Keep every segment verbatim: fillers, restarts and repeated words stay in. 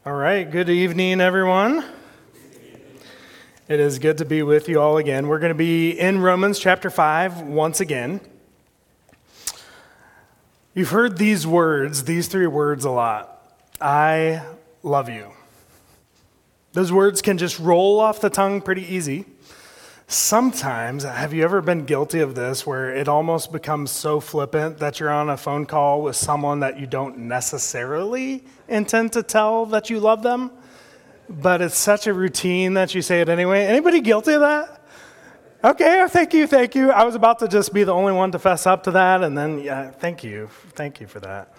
All right, good evening, everyone. It is good to be with you all again. We're going to be in Romans chapter five once again. You've heard these words, these three words a lot. I love you. Those words can just roll off the tongue pretty easy. Sometimes, have you ever been guilty of this where it almost becomes so flippant that you're on a phone call with someone that you don't necessarily intend to tell that you love them, but it's such a routine that you say it anyway? Anybody guilty of that? Okay, thank you, thank you. I was about to just be the only one to fess up to that, and then, yeah, thank you. Thank you for that.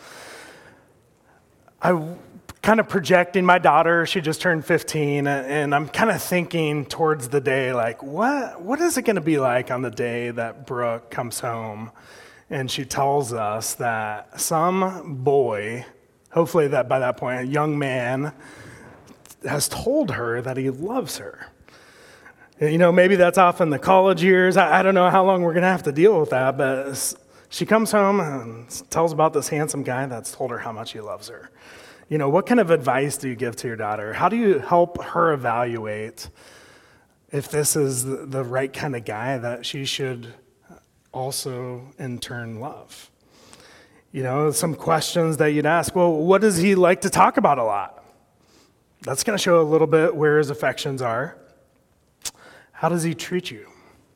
I kind of projecting my daughter, she just turned fifteen, and I'm kind of thinking towards the day, like, what what is it going to be like on the day that Brooke comes home and she tells us that some boy, hopefully that by that point, a young man, has told her that he loves her. You know, maybe that's off in the college years. I, I don't know how long we're going to have to deal with that, but she comes home and tells about this handsome guy that's told her how much he loves her. You know, what kind of advice do you give to your daughter? How do you help her evaluate if this is the right kind of guy that she should also in turn love? You know, some questions that you'd ask, well, what does he like to talk about a lot? That's going to show a little bit where his affections are. How does he treat you?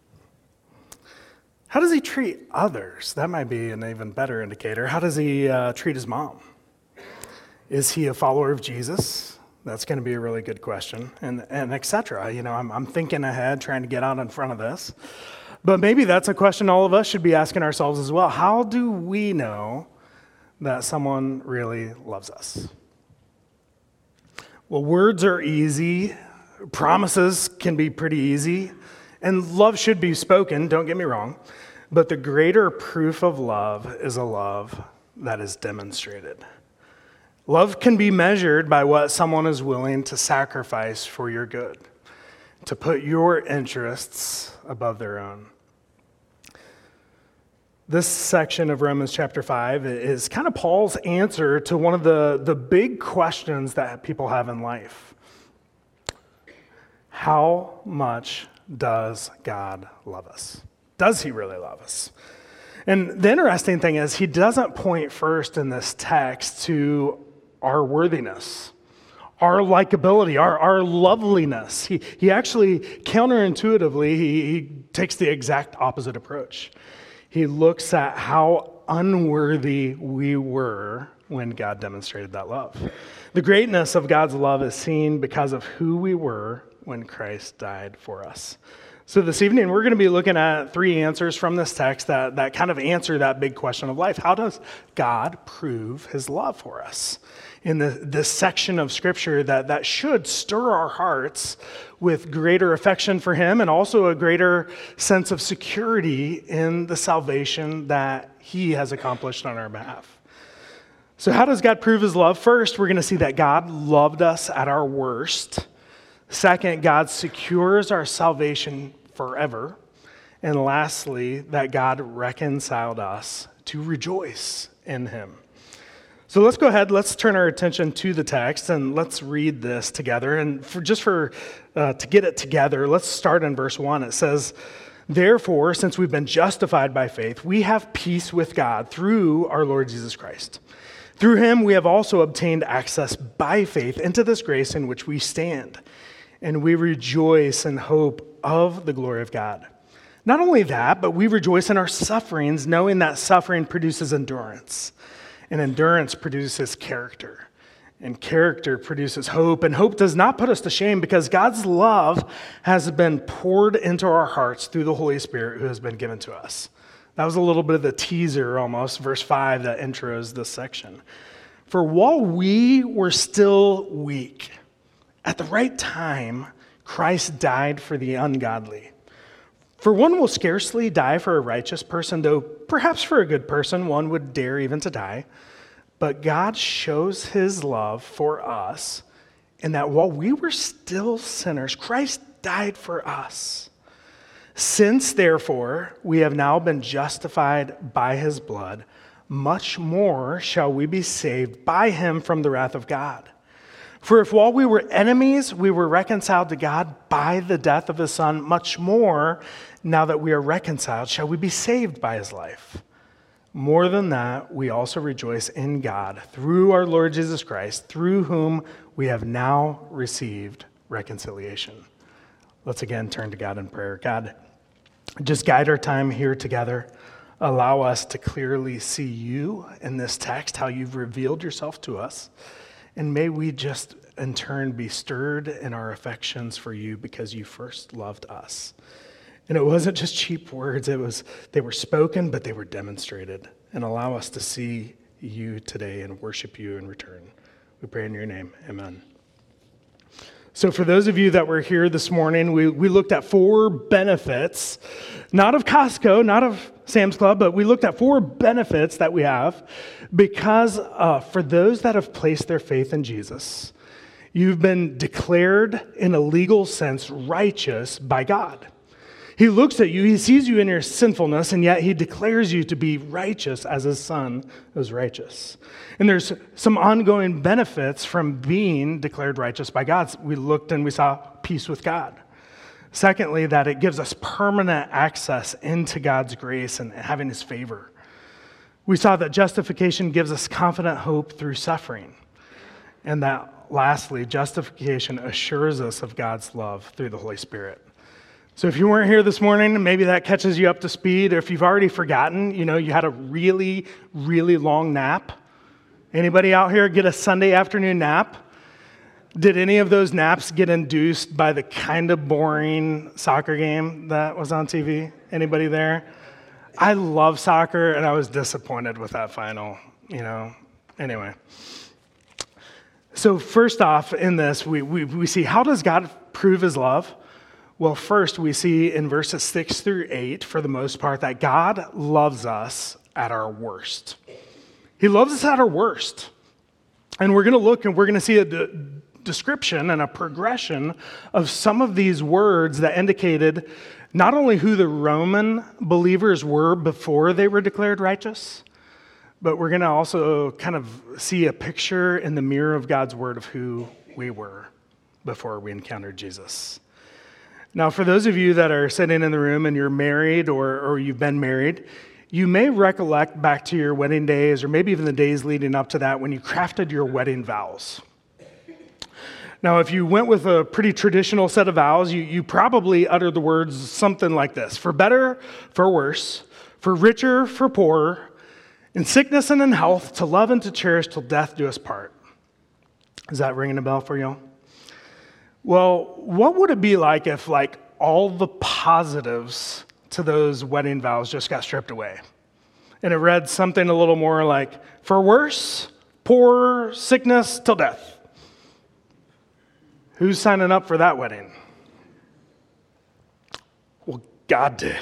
How does he treat others? That might be an even better indicator. How does he uh, treat his mom? Is he a follower of Jesus? That's going to be a really good question, and and et cetera. You know, I'm I'm thinking ahead, trying to get out in front of this. But maybe that's a question all of us should be asking ourselves as well. How do we know that someone really loves us? Well, words are easy. Promises can be pretty easy. And love should be spoken, don't get me wrong. But the greater proof of love is a love that is demonstrated. Love can be measured by what someone is willing to sacrifice for your good, to put your interests above their own. This section of Romans chapter five is kind of Paul's answer to one of the, the big questions that people have in life. How much does God love us? Does he really love us? And the interesting thing is he doesn't point first in this text to our worthiness, our likability, our, our loveliness. He, he actually, counterintuitively, he, he takes the exact opposite approach. He looks at how unworthy we were when God demonstrated that love. The greatness of God's love is seen because of who we were when Christ died for us. So this evening, we're going to be looking at three answers from this text that, that kind of answer that big question of life. How does God prove his love for us? In the, this section of Scripture that, that should stir our hearts with greater affection for him and also a greater sense of security in the salvation that he has accomplished on our behalf. So how does God prove his love? First, we're going to see that God loved us at our worst. Second, God secures our salvation forever. And lastly, that God reconciled us to rejoice in him. So let's go ahead, let's turn our attention to the text and let's read this together. And for just for uh, to get it together, let's start in verse one. It says, "Therefore, since we've been justified by faith, we have peace with God through our Lord Jesus Christ. Through him we have also obtained access by faith into this grace in which we stand. And we rejoice in hope of the glory of God. Not only that, but we rejoice in our sufferings, knowing that suffering produces endurance. And endurance produces character. And character produces hope. And hope does not put us to shame because God's love has been poured into our hearts through the Holy Spirit who has been given to us." That was a little bit of the teaser almost, verse five that intros this section. "For while we were still weak, at the right time, Christ died for the ungodly. For one will scarcely die for a righteous person, though perhaps for a good person one would dare even to die. But God shows his love for us in that while we were still sinners, Christ died for us. Since, therefore, we have now been justified by his blood, much more shall we be saved by him from the wrath of God. For if while we were enemies, we were reconciled to God by the death of his Son, much more, now that we are reconciled, shall we be saved by his life. More than that, we also rejoice in God through our Lord Jesus Christ, through whom we have now received reconciliation. Let's again turn to God in prayer. God, just guide our time here together. Allow us to clearly see you in this text, how you've revealed yourself to us. And may we just, in turn, be stirred in our affections for you because you first loved us. And it wasn't just cheap words. It was, they were spoken, but they were demonstrated. And allow us to see you today and worship you in return. We pray in your name. Amen. So for those of you that were here this morning, we, we looked at four benefits, not of Costco, not of Sam's Club, but we looked at four benefits that we have because uh, for those that have placed their faith in Jesus, you've been declared in a legal sense righteous by God. He looks at you, he sees you in your sinfulness, and yet he declares you to be righteous as his Son was righteous. And there's some ongoing benefits from being declared righteous by God. We looked and we saw peace with God. Secondly, that it gives us permanent access into God's grace and having his favor. We saw that justification gives us confident hope through suffering. And that lastly, justification assures us of God's love through the Holy Spirit. So if you weren't here this morning, maybe that catches you up to speed, or if you've already forgotten, you know, you had a really, really long nap. Anybody out here get a Sunday afternoon nap? Did any of those naps get induced by the kind of boring soccer game that was on T V? Anybody there? I love soccer, and I was disappointed with that final, you know. Anyway. So first off in this, we, we, we see, how does God prove his love? Well, first, we see in verses six through eight, for the most part, that God loves us at our worst. He loves us at our worst. And we're going to look and we're going to see a de- description and a progression of some of these words that indicated not only who the Roman believers were before they were declared righteous, but we're going to also kind of see a picture in the mirror of God's word of who we were before we encountered Jesus. Now, for those of you that are sitting in the room and you're married or, or you've been married, you may recollect back to your wedding days or maybe even the days leading up to that when you crafted your wedding vows. Now, if you went with a pretty traditional set of vows, you, you probably uttered the words something like this: for better, for worse, for richer, for poorer, in sickness and in health, to love and to cherish till death do us part. Is that ringing a bell for you? Well, what would it be like if, like, all the positives to those wedding vows just got stripped away? And it read something a little more like, for worse, poor, sickness, till death. Who's signing up for that wedding? Well, God did.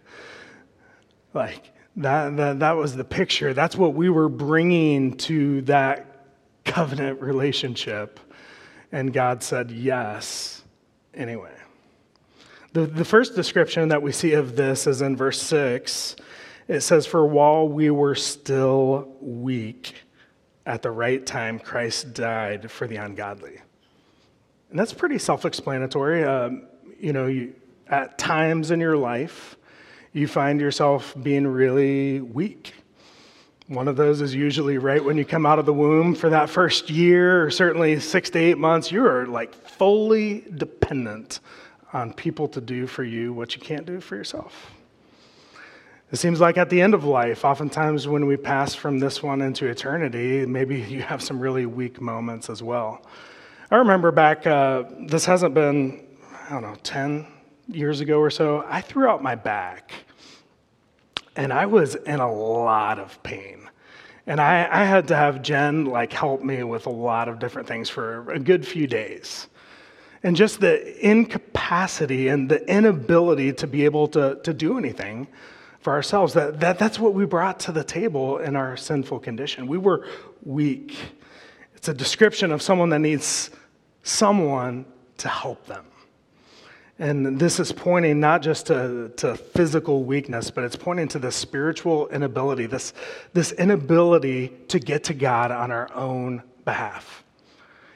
Like, that, that, that was the picture. That's what we were bringing to that covenant relationship. And God said yes anyway. The, the first description that we see of this is in verse six. It says, for while we were still weak, at the right time, Christ died for the ungodly. And that's pretty self-explanatory. Um, you know, you, at times in your life, you find yourself being really weak. One of those is usually right when you come out of the womb for that first year, or certainly six to eight months, you are like fully dependent on people to do for you what you can't do for yourself. It seems like at the end of life, oftentimes when we pass from this one into eternity, maybe you have some really weak moments as well. I remember back, uh, this hasn't been, I don't know, ten years ago or so, I threw out my back. And I was in a lot of pain. And I, I had to have Jen like help me with a lot of different things for a good few days. And just the incapacity and the inability to be able to, to do anything for ourselves, that, that that's what we brought to the table in our sinful condition. We were weak. It's a description of someone that needs someone to help them. And this is pointing not just to, to physical weakness, but it's pointing to the spiritual inability, this, this inability to get to God on our own behalf.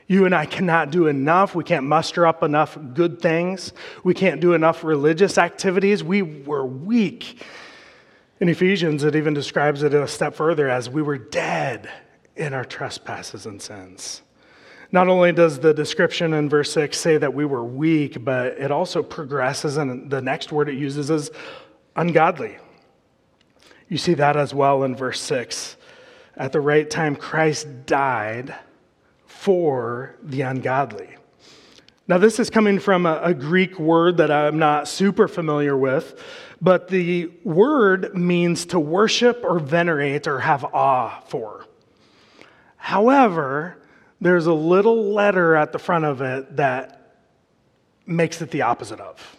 You and I cannot do enough. We can't muster up enough good things. We can't do enough religious activities. We were weak. In Ephesians, it even describes it a step further as we were dead in our trespasses and sins. Not only does the description in verse six say that we were weak, but it also progresses, and the next word it uses is ungodly. You see that as well in verse six. At the right time, Christ died for the ungodly. Now, this is coming from a, a Greek word that I'm not super familiar with, but the word means to worship or venerate or have awe for. However, there's a little letter at the front of it that makes it the opposite of.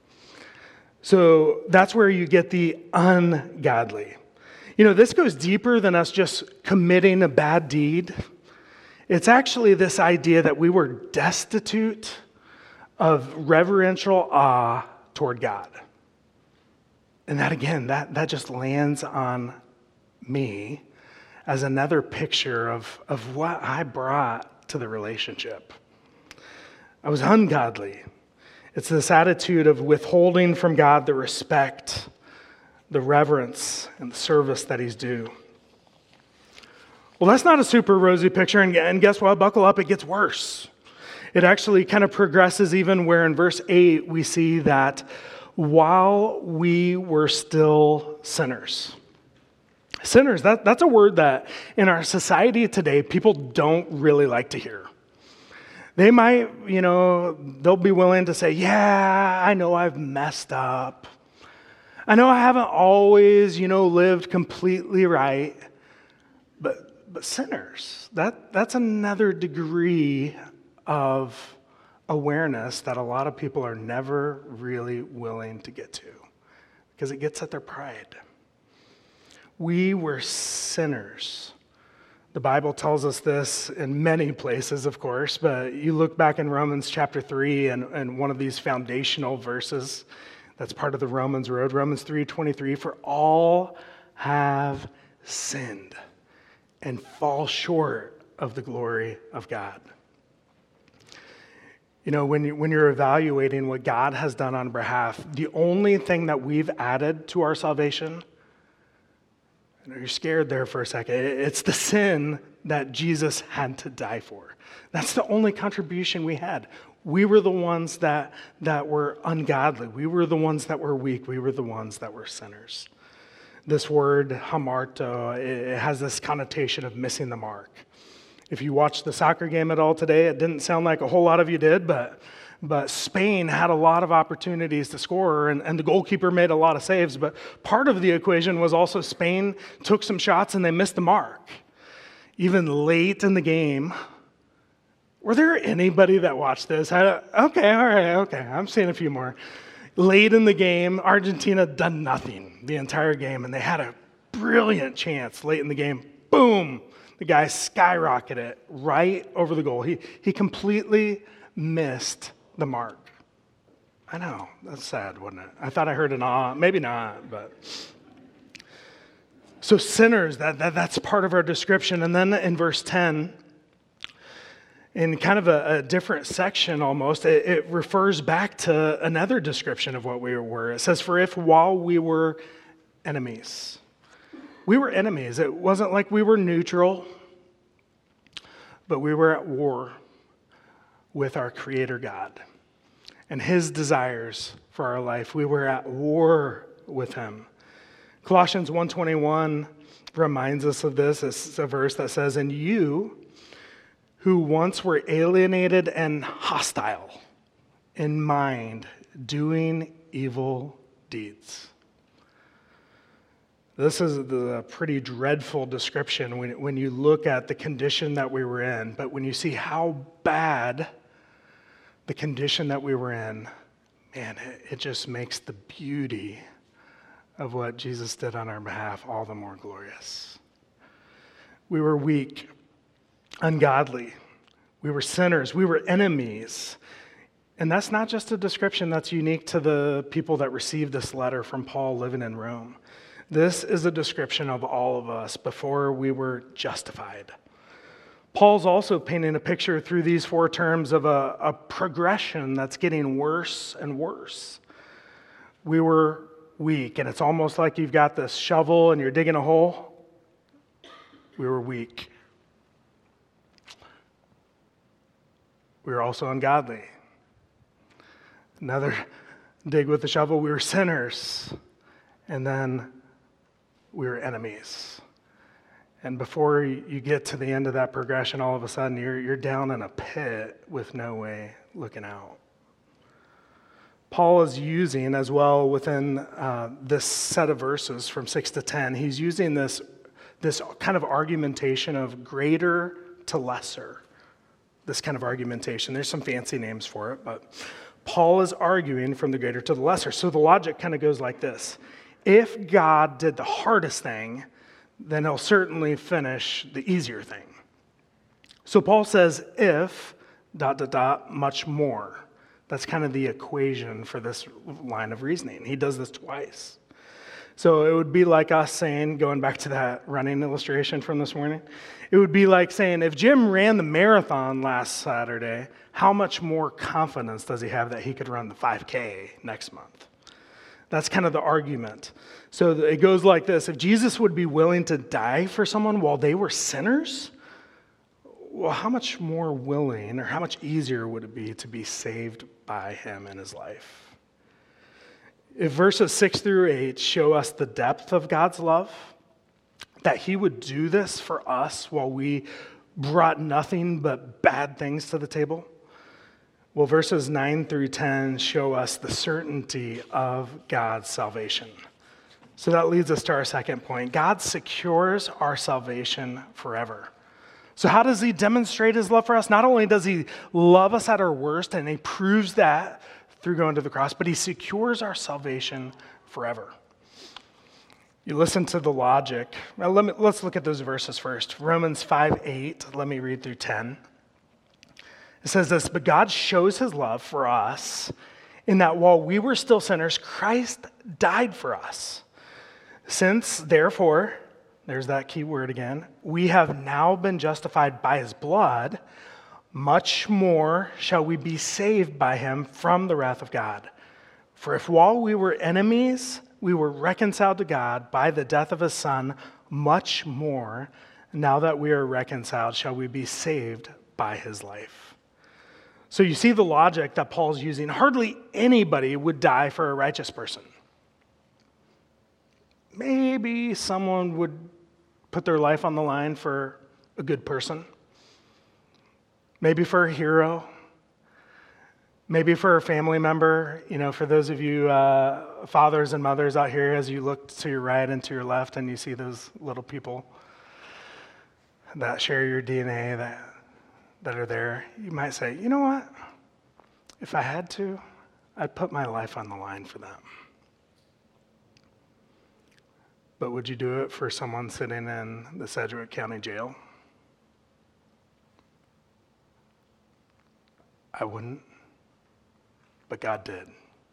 So that's where you get the ungodly. You know, this goes deeper than us just committing a bad deed. It's actually this idea that we were destitute of reverential awe toward God. And that, again, that, that just lands on me as another picture of, of what I brought to the relationship. I was ungodly. It's this attitude of withholding from God the respect, the reverence, and the service that he's due. Well, that's not a super rosy picture, and, and guess what? Buckle up, it gets worse. It actually kind of progresses even where in verse eight we see that while we were still sinners. Sinners, that, that's a word that in our society today, people don't really like to hear. They might, you know, they'll be willing to say, yeah, I know I've messed up. I know I haven't always, you know, lived completely right. But but sinners, that, that's another degree of awareness that a lot of people are never really willing to get to because it gets at their pride. We were sinners. The Bible tells us this in many places, of course, but you look back in Romans chapter three and, and one of these foundational verses that's part of the Romans road, Romans three twenty-three, for all have sinned and fall short of the glory of God. You know, when, you, when you're evaluating what God has done on behalf, the only thing that we've added to our salvation, you know, you're scared there for a second, it's the sin that Jesus had to die for. That's the only contribution we had. We were the ones that, that were ungodly. We were the ones that were weak. We were the ones that were sinners. This word, hamarto, it has this connotation of missing the mark. If you watched the soccer game at all today, it didn't sound like a whole lot of you did, but but Spain had a lot of opportunities to score, and, and the goalkeeper made a lot of saves, but part of the equation was also Spain took some shots and they missed the mark. Even late in the game, were there anybody that watched this? I, okay, all right, okay, I'm seeing a few more. Late in the game, Argentina done nothing the entire game, and they had a brilliant chance late in the game. Boom! The guy skyrocketed it right over the goal. He, he completely missed the mark. I know, that's sad, wasn't it? I thought I heard an awe. Maybe not, but... So sinners, that, that that's part of our description. And then in verse ten, in kind of a, a different section almost, it, it refers back to another description of what we were. It says, for if while we were enemies. We were enemies. It wasn't like we were neutral, but we were at war with our Creator God and His desires for our life. We were at war with Him. Colossians one twenty-one reminds us of this. It's a verse that says, and you who once were alienated and hostile in mind, doing evil deeds. This is a pretty dreadful description when, when you look at the condition that we were in. But when you see how bad the condition that we were in, man, it, it just makes the beauty of what Jesus did on our behalf all the more glorious. We were weak, ungodly. We were sinners. We were enemies. And that's not just a description that's unique to the people that received this letter from Paul living in Rome. This is a description of all of us before we were justified. Paul's also painting a picture through these four terms of a, a progression that's getting worse and worse. We were weak, and it's almost like you've got this shovel and you're digging a hole. We were weak. We were also ungodly. Another dig with the shovel, we were sinners. And then we were enemies. And before you get to the end of that progression, all of a sudden you're, you're down in a pit with no way looking out. Paul is using as well within uh, this set of verses from six to ten, he's using this, this kind of argumentation of greater to lesser. This kind of argumentation. There's some fancy names for it, but Paul is arguing from the greater to the lesser. So the logic kind of goes like this. If God did the hardest thing, then he'll certainly finish the easier thing. So Paul says, if, dot, dot, dot, much more. That's kind of the equation for this line of reasoning. He does this twice. So it would be like us saying, going back to that running illustration from this morning, it would be like saying, if Jim ran the marathon last Saturday, how much more confidence does he have that he could run the five K next month? That's kind of the argument. So it goes like this. If Jesus would be willing to die for someone while they were sinners, well, how much more willing or how much easier would it be to be saved by him in his life? If verses six through eight show us the depth of God's love, that he would do this for us while we brought nothing but bad things to the table, well, verses nine through ten show us the certainty of God's salvation. So that leads us to our second point. God secures our salvation forever. So how does he demonstrate his love for us? Not only does he love us at our worst, and he proves that through going to the cross, but he secures our salvation forever. You listen to the logic. Well, let me, let's look at those verses first. Romans five eight, let me read through ten. It says this, but God shows his love for us in that while we were still sinners, Christ died for us. Since, therefore, there's that key word again, we have now been justified by his blood, much more shall we be saved by him from the wrath of God. For if while we were enemies, we were reconciled to God by the death of his Son, much more, now that we are reconciled, shall we be saved by his life. So you see the logic that Paul's using. Hardly anybody would die for a righteous person. Maybe someone would put their life on the line for a good person. Maybe for a hero. Maybe for a family member. You know, for those of you uh, fathers and mothers out here, as you look to your right and to your left and you see those little people that share your D N A, that, that are there, you might say, you know what? If I had to, I'd put my life on the line for them. But would you do it for someone sitting in the Sedgwick County Jail? I wouldn't, but God did.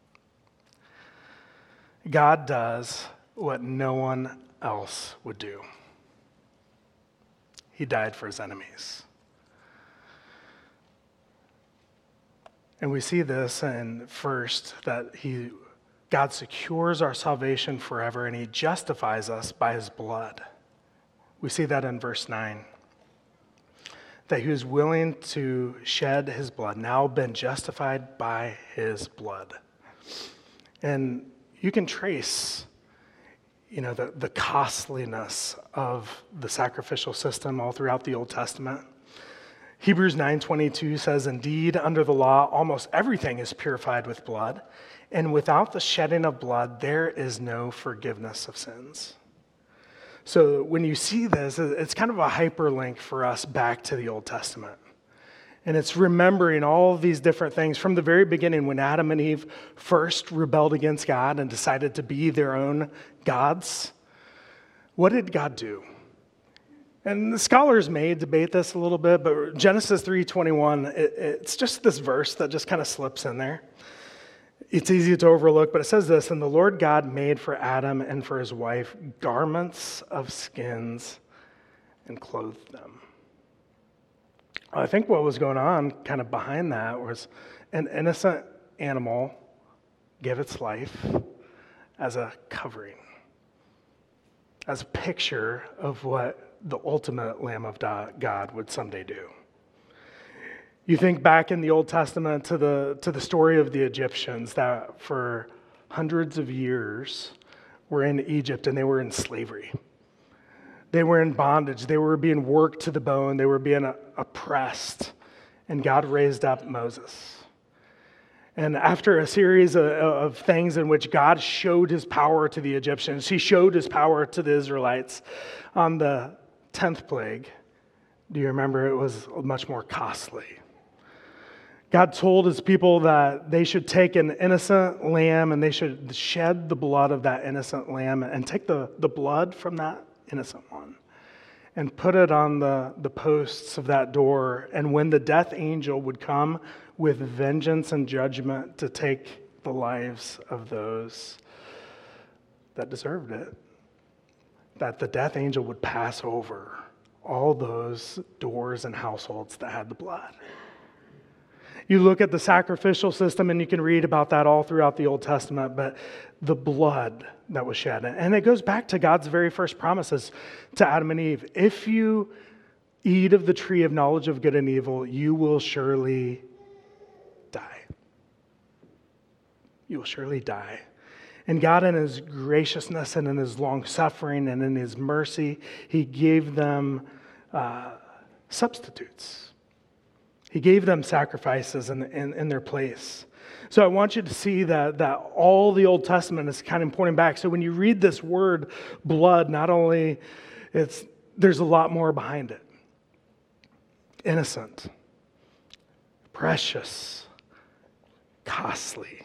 God does what no one else would do. He died for his enemies. And we see this in first, that he, God secures our salvation forever and he justifies us by his blood. We see that in verse nine. That he was willing to shed his blood, now been justified by his blood. And you can trace, you know, the, the costliness of the sacrificial system all throughout the Old Testament. Hebrews nine twenty-two says, indeed, under the law, almost everything is purified with blood, and without the shedding of blood, there is no forgiveness of sins. So when you see this, it's kind of a hyperlink for us back to the Old Testament. And it's remembering all of these different things from the very beginning when Adam and Eve first rebelled against God and decided to be their own gods. What did God do? And the scholars may debate this a little bit, but Genesis three twenty-one, it, it's just this verse that just kind of slips in there. It's easy to overlook, but it says this, and the Lord God made for Adam and for his wife garments of skins and clothed them. I think what was going on kind of behind that was an innocent animal gave its life as a covering, as a picture of what the ultimate Lamb of God would someday do. You think back in the Old Testament to the to the story of the Egyptians that for hundreds of years were in Egypt and they were in slavery. They were in bondage. They were being worked to the bone. They were being oppressed. And God raised up Moses. And after a series of, of things in which God showed his power to the Egyptians, he showed his power to the Israelites on the tenth plague. Do you remember? It was much more costly. God told his people that they should take an innocent lamb and they should shed the blood of that innocent lamb and take the, the blood from that innocent one and put it on the, the posts of that door. And when the death angel would come with vengeance and judgment to take the lives of those that deserved it, that the death angel would pass over all those doors and households that had the blood. You look at the sacrificial system and you can read about that all throughout the Old Testament, but the blood that was shed. And it goes back to God's very first promises to Adam and Eve. If you eat of the tree of knowledge of good and evil, you will surely die. You will surely die. And God, in his graciousness and in his long suffering and in his mercy, he gave them uh, substitutes. He gave them sacrifices in, in, in their place. So I want you to see that, that all the Old Testament is kind of pointing back. So when you read this word blood, not only it's there's a lot more behind it. Innocent, precious, costly.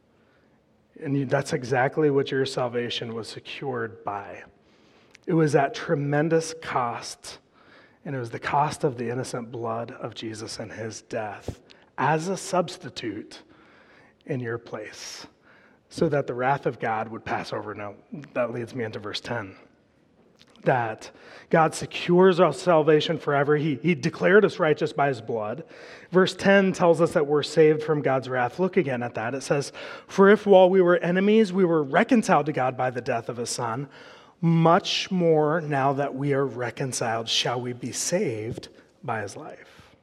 And you, that's exactly what your salvation was secured by. It was at tremendous cost. And it was the cost of the innocent blood of Jesus and his death as a substitute in your place so that the wrath of God would pass over. Now, that leads me into verse ten. That God secures our salvation forever. He, he declared us righteous by his blood. Verse ten tells us that we're saved from God's wrath. Look again at that. It says, "For if while we were enemies, we were reconciled to God by the death of his son, much more now that we are reconciled, shall we be saved by his life."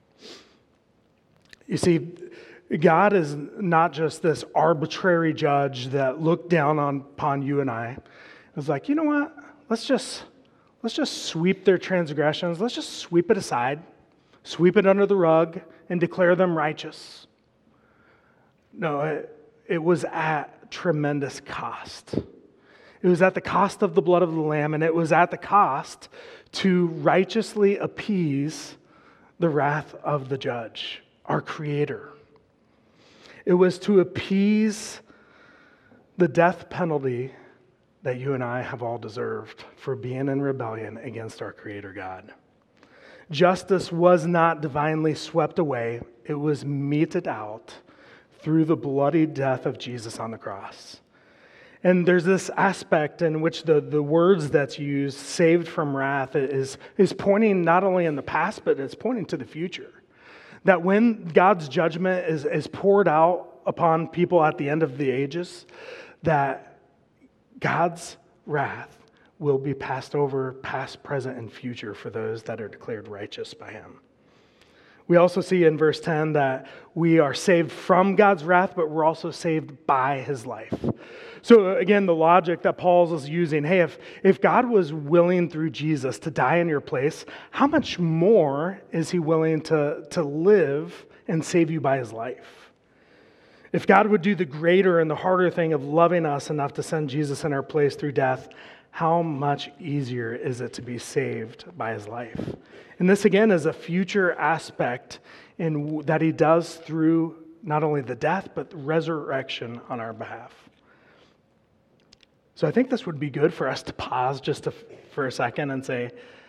You see, God is not just this arbitrary judge that looked down on, upon you and I. It was like, you know what? Let's just let's just sweep their transgressions. Let's just sweep it aside, sweep it under the rug, and declare them righteous. No, it, it was at tremendous cost. It was at the cost of the blood of the Lamb, and it was at the cost to righteously appease the wrath of the judge, our Creator. It was to appease the death penalty that you and I have all deserved for being in rebellion against our Creator God. Justice was not divinely swept away. It was meted out through the bloody death of Jesus on the cross. And there's this aspect in which the, the words that's used, saved from wrath, is, is pointing not only in the past, but it's pointing to the future. That when God's judgment is, is poured out upon people at the end of the ages, that God's wrath will be passed over, past, present, and future for those that are declared righteous by him. We also see in verse ten that we are saved from God's wrath, but we're also saved by his life. So again, the logic that Paul is using, hey, if, if God was willing through Jesus to die in your place, how much more is he willing to, to live and save you by his life? If God would do the greater and the harder thing of loving us enough to send Jesus in our place through death, how much easier is it to be saved by his life? And this again is a future aspect in that he does through not only the death, but the resurrection on our behalf. So I think this would be good for us to pause just to, for a second and say,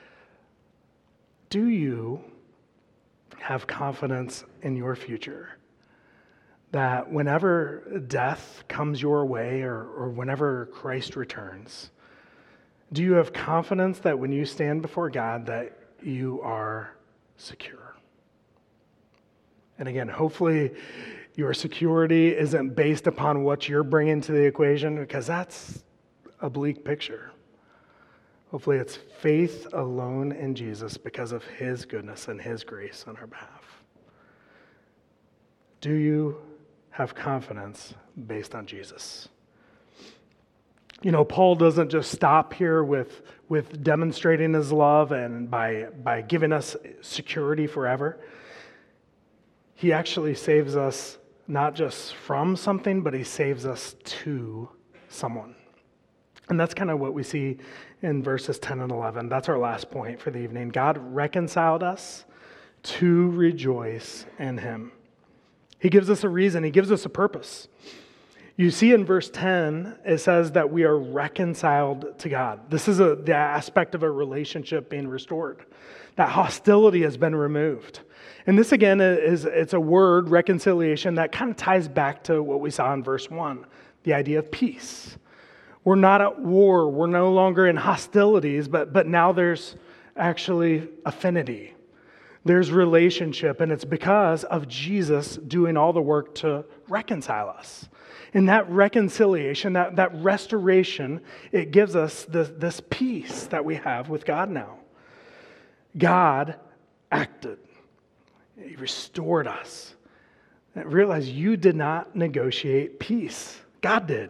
do you have confidence in your future that whenever death comes your way or, or whenever Christ returns, do you have confidence that when you stand before God that you are secure? And again, hopefully your security isn't based upon what you're bringing to the equation, because that's a bleak picture. Hopefully it's faith alone in Jesus because of his goodness and his grace on our behalf. Do you have confidence based on Jesus? You know, Paul doesn't just stop here with, with demonstrating his love and by, by giving us security forever. He actually saves us not just from something, but he saves us to someone. And that's kind of what we see in verses ten and eleven. That's our last point for the evening. God reconciled us to rejoice in him. He gives us a reason. He gives us a purpose. You see in verse ten, it says that we are reconciled to God. This is a, the aspect of a relationship being restored. That hostility has been removed. And this again is it's a word, reconciliation, that kind of ties back to what we saw in verse one, the idea of peace. We're not at war. We're no longer in hostilities, but, but now there's actually affinity. There's relationship, and it's because of Jesus doing all the work to reconcile us. And that reconciliation, that, that restoration, it gives us this, this peace that we have with God now. God acted. He restored us. And realize you did not negotiate peace. God did.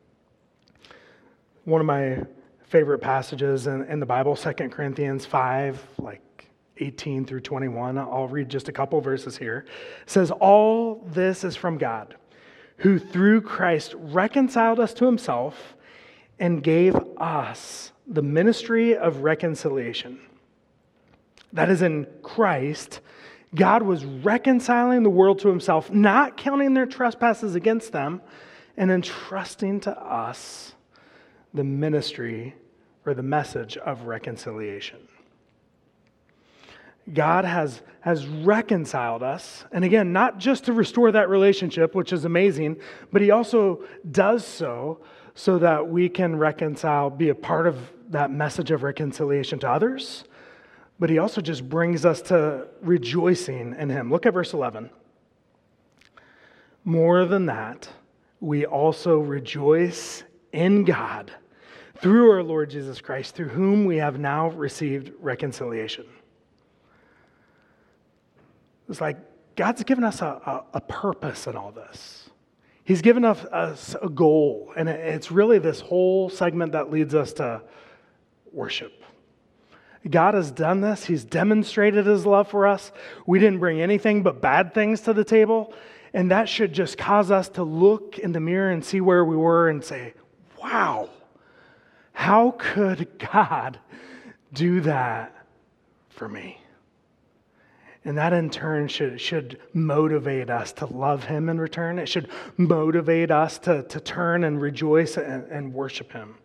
One of my favorite passages in, in the Bible, Second Corinthians five, like eighteen through twenty-one. I'll read just a couple verses here. It says, all this is from God, who through Christ reconciled us to himself and gave us the ministry of reconciliation. That is, in Christ, God was reconciling the world to himself, not counting their trespasses against them, and entrusting to us the ministry or the message of reconciliation. God has, has reconciled us, and again, not just to restore that relationship, which is amazing, but he also does so so that we can reconcile, be a part of that message of reconciliation to others, but he also just brings us to rejoicing in him. Look at verse eleven. More than that, we also rejoice in God through our Lord Jesus Christ, through whom we have now received reconciliation. It's like God's given us a, a, a purpose in all this. He's given us, us a goal, and it's really this whole segment that leads us to worship. God has done this. He's demonstrated his love for us. We didn't bring anything but bad things to the table, and that should just cause us to look in the mirror and see where we were and say, wow, how could God do that for me? And that in turn should, should motivate us to love him in return. It should motivate us to, to turn and rejoice and, and worship him.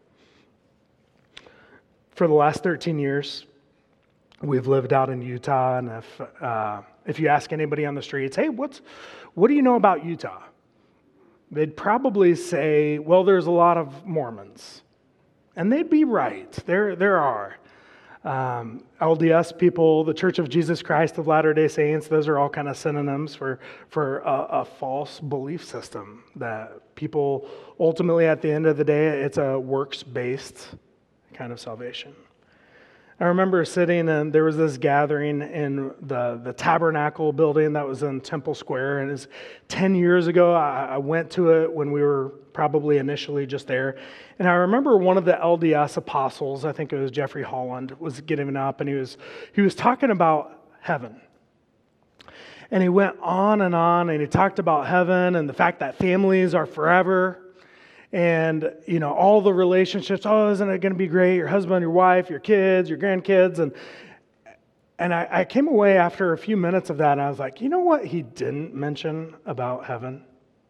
For the last thirteen years, we've lived out in Utah, and if uh, if you ask anybody on the streets, hey, what's what do you know about Utah? They'd probably say, well, there's a lot of Mormons. And they'd be right. There, there are. Um, L D S people, the Church of Jesus Christ of Latter-day Saints, those are all kind of synonyms for, for a, a false belief system that people ultimately, at the end of the day, it's a works-based kind of salvation. I remember sitting and there was this gathering in the, the Tabernacle building that was in Temple Square, and it was ten years ago. I, I went to it when we were probably initially just there, and I remember one of the L D S apostles, I think it was Jeffrey Holland, was getting up, and he was he was talking about heaven. And he went on and on, and he talked about heaven and the fact that families are forever. And, you know, all the relationships, oh, isn't it going to be great? Your husband, your wife, your kids, your grandkids. And and I, I came away after a few minutes of that, and I was like, you know what he didn't mention about heaven?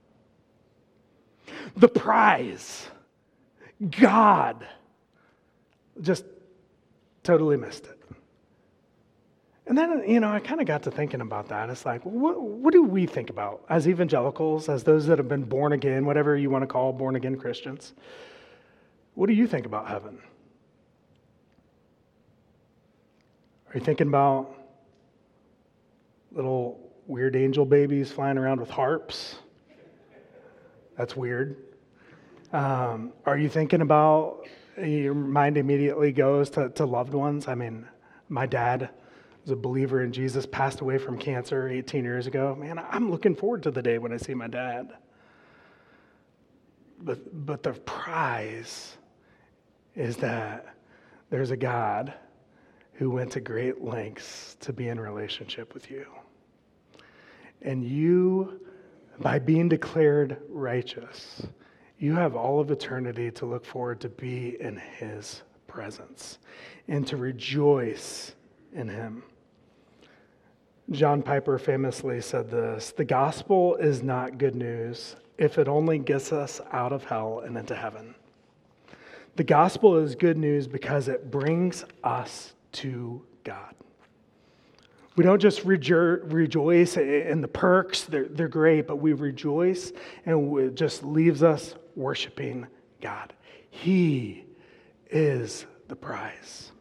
The prize. God. Just totally missed it. And then, you know, I kind of got to thinking about that. It's like, what, what do we think about as evangelicals, as those that have been born again, whatever you want to call born again Christians? What do you think about heaven? Are you thinking about little weird angel babies flying around with harps? That's weird. Um, are you thinking about, your mind immediately goes to, to loved ones? I mean, my dad was a believer in Jesus, passed away from cancer eighteen years ago. Man, I'm looking forward to the day when I see my dad. But, but the prize is that there's a God who went to great lengths to be in relationship with you. And you, by being declared righteous, you have all of eternity to look forward to be in his presence and to rejoice in him. John Piper famously said this: the gospel is not good news if it only gets us out of hell and into heaven. The gospel is good news because it brings us to God. We don't just rejo- rejoice in the perks, they're, they're great, but we rejoice and it just leaves us worshiping God. He is the prize.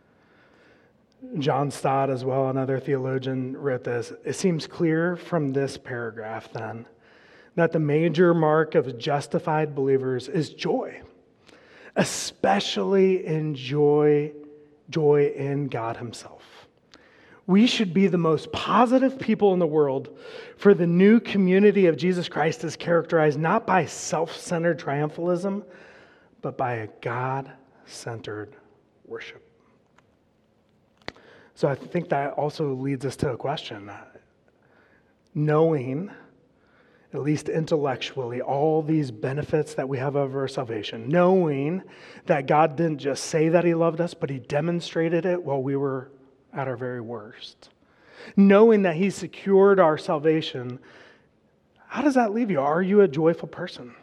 John Stott, as well, another theologian, wrote this: it seems clear from this paragraph, then, that the major mark of justified believers is joy, especially in joy, joy in God himself. We should be the most positive people in the world, for the new community of Jesus Christ is characterized not by self-centered triumphalism, but by a God-centered worship. So I think that also leads us to a question. Knowing, at least intellectually, all these benefits that we have of our salvation, knowing that God didn't just say that he loved us, but he demonstrated it while we were at our very worst, knowing that he secured our salvation, how does that leave you? Are you a joyful person?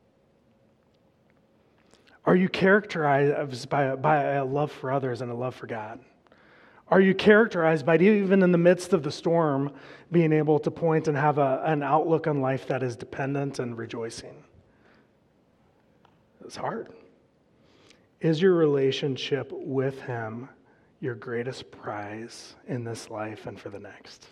Are you characterized by, by a love for others and a love for God? Are you characterized by, even in the midst of the storm, being able to point and have a, an outlook on life that is dependent and rejoicing? It's hard. Is your relationship with him your greatest prize in this life and for the next?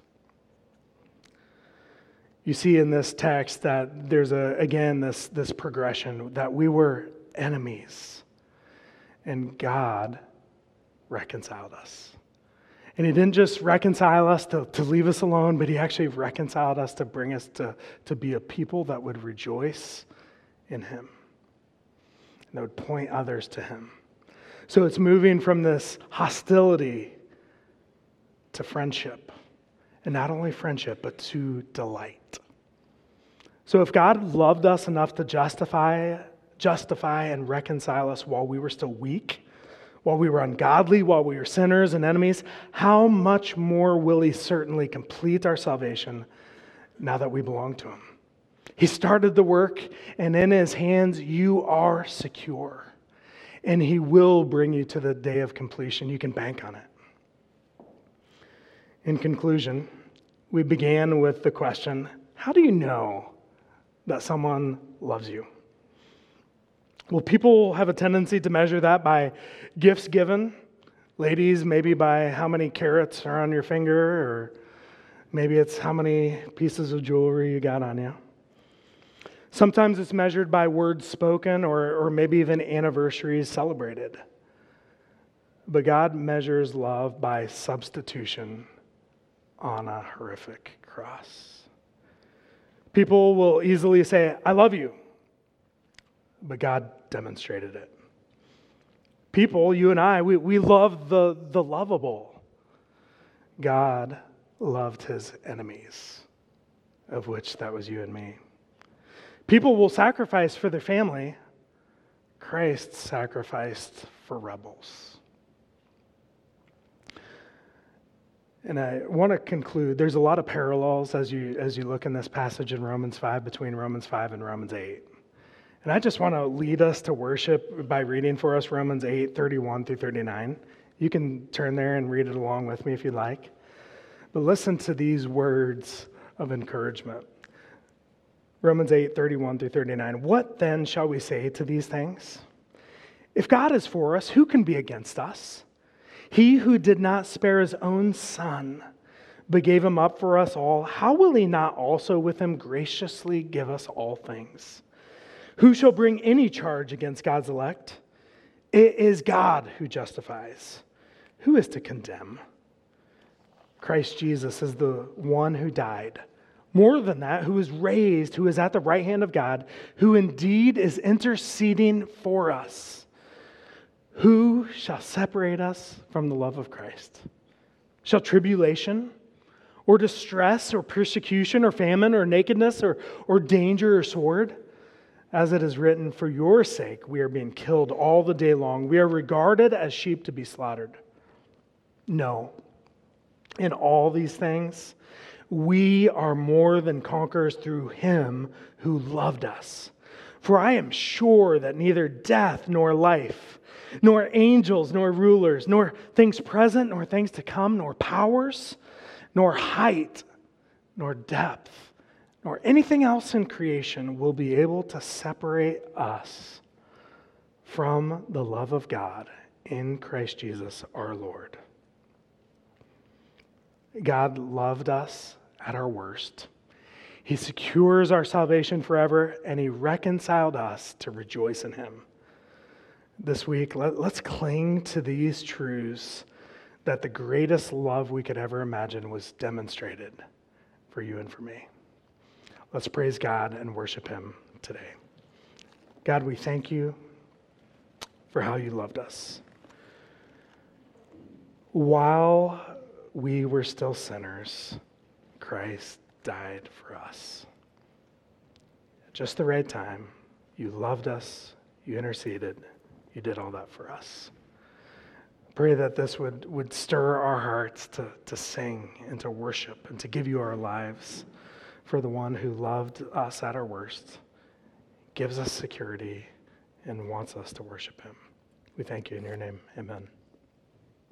You see in this text that there's, a again, this, this progression, that we were enemies, and God reconciled us. And he didn't just reconcile us to, to leave us alone, but he actually reconciled us to bring us to, to be a people that would rejoice in him, and that would point others to him. So it's moving from this hostility to friendship. And not only friendship, but to delight. So if God loved us enough to justify, justify and reconcile us while we were still weak, while we were ungodly, while we were sinners and enemies, how much more will he certainly complete our salvation now that we belong to him? He started the work, and in his hands you are secure. And he will bring you to the day of completion. You can bank on it. In conclusion, we began with the question, how do you know that someone loves you? Well, people have a tendency to measure that by gifts given. Ladies, maybe by how many carats are on your finger, or maybe it's how many pieces of jewelry you got on you. Sometimes it's measured by words spoken, or, or maybe even anniversaries celebrated. But God measures love by substitution on a horrific cross. People will easily say, I love you. But God demonstrated it. People, you and I, we, we love the, the lovable. God loved his enemies, of which that was you and me. People will sacrifice for their family. Christ sacrificed for rebels. And I want to conclude, there's a lot of parallels as you as you look in this passage in Romans five, between Romans five and Romans eight. And I just want to lead us to worship by reading for us Romans eight, thirty-one through thirty-nine. You can turn there and read it along with me if you'd like. But listen to these words of encouragement. Romans eight, thirty-one through thirty-nine. What then shall we say to these things? If God is for us, who can be against us? He who did not spare his own son, but gave him up for us all, how will he not also with him graciously give us all things? Who shall bring any charge against God's elect? It is God who justifies. Who is to condemn? Christ Jesus is the one who died. More than that, who is raised, who is at the right hand of God, who indeed is interceding for us. Who shall separate us from the love of Christ? Shall tribulation or distress or persecution or famine or nakedness or, or danger or sword? As it is written, for your sake we are being killed all the day long. We are regarded as sheep to be slaughtered. No. In all these things, we are more than conquerors through him who loved us. For I am sure that neither death nor life, nor angels nor rulers, nor things present nor things to come, nor powers, nor height, nor depth, nor anything else in creation will be able to separate us from the love of God in Christ Jesus our Lord. God loved us at our worst. He secures our salvation forever, and he reconciled us to rejoice in him. This week, let, let's cling to these truths that the greatest love we could ever imagine was demonstrated for you and for me. Let's praise God and worship him today. God, we thank you for how you loved us. While we were still sinners, Christ died for us. At just the right time, you loved us, you interceded, you did all that for us. Pray that this would, would stir our hearts to, to sing and to worship and to give you our lives for the one who loved us at our worst, gives us security, and wants us to worship him. We thank you in your name. Amen.